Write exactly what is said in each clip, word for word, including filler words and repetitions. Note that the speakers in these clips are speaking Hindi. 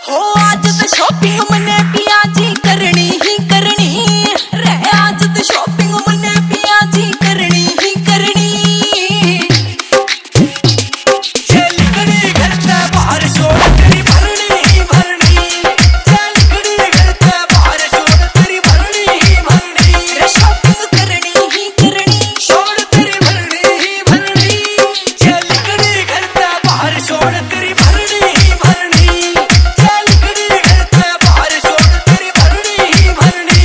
हो आज तो शॉपिंग मने पिया जी करनी ही करनी रे, आज तो शॉपिंग मने पिया जी करनी ही करनी। चल कड़ी घर से बाहर छोड़ तेरी भरनी ही भरनी, चल कड़ी घर से बाहर छोड़ तेरी भरनी ही भरनी, रे शॉपिंग करनी ही करनी छोड़ तेरी भरनी ही भरनी, चल कड़ी घर से बाहर छोड़ तेरी भरनी ही भरनी, चल कड़ी घर से बाहर छोड़ तेरी भरनी ही भरनी।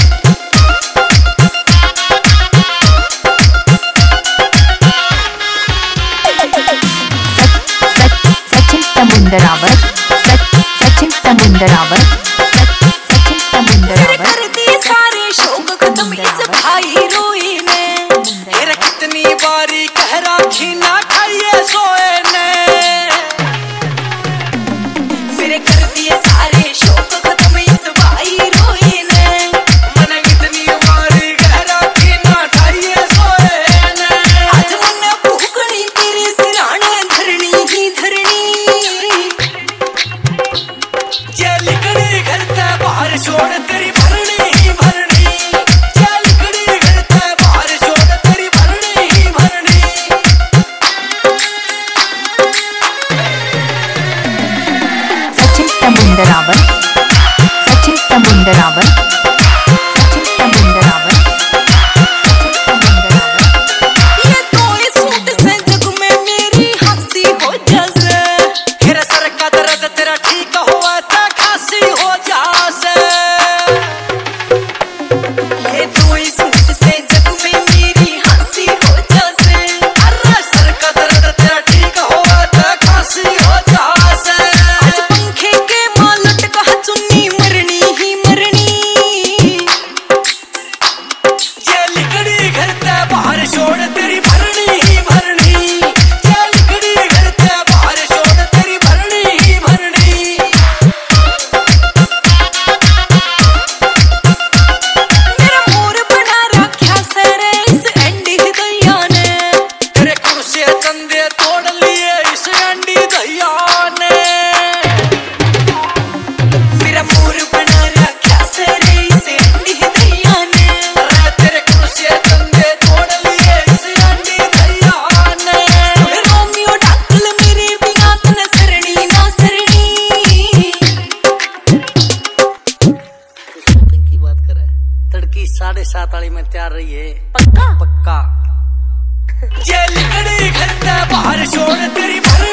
सचिन समुंदरावर, सचिन समुंदरावर, सचिन समुंदरावर। कर दिए सारे शौक खत्म इस भाई रोई ने, तेरे कितनी बारी कह राखी ना खाइए सोए ने, मेरे कर दिए सारे शौक खत्म इस भाई रोई ने। मैंने कितनी बारी कह राखी ना खाइए सोए ने, आज मन भूखनी तेरे सिराने धरनी ही धरनी। चल कड़ी घर से बाहर छोड़ तेरी भरनी ही भरनी, चल कड़ी घर से बाहर छोड़ तेरी भरनी ही भरनी। सचिन समुंदरावर, सचिन समुंदरावर, सचिन समुंदरावर, सचिन समुंदरावर। ये तो इस सूट से जग में मेरी हंसी हो जासे, तेरे सर का दर्द तेरा ठीक हुआ था खांसी हो जासे, ये तो इस सूट से जग में मेरी हंसी हो जासे। अरे सर का दर्द तेरा ठीक हुआ था खांसी हो जासे। आज पंखे के मालट का चुन्नी मरनी ही मरनी। चल कड़ी घर से बाहर छोड़ तेरी भरनी ही भरनी, चल कड़ी घर से बाहर छोड़ तेरी भरनी ही भरनी। मेरा मोर बना रखा सरे इस एंडी दैया ने, तेरे कुर्सी चंदे तोड़ लिए इस अंडी दैया ने, मेरा मोर बना रखा सरे इस एंडी दैया ने। अरे तेरे कुर्सी चंदे तोड़ लिए इस अंडी दैया ने। रोमियो ढाकल मेरे बिना तन सरनी ना सरनी। शॉपिंग की बात करे, तड़की साढ़े सात वाली में तैयार रही है पक्का पक्का। चल कड़ी घर से बाहर छोड़ तेरी भरनी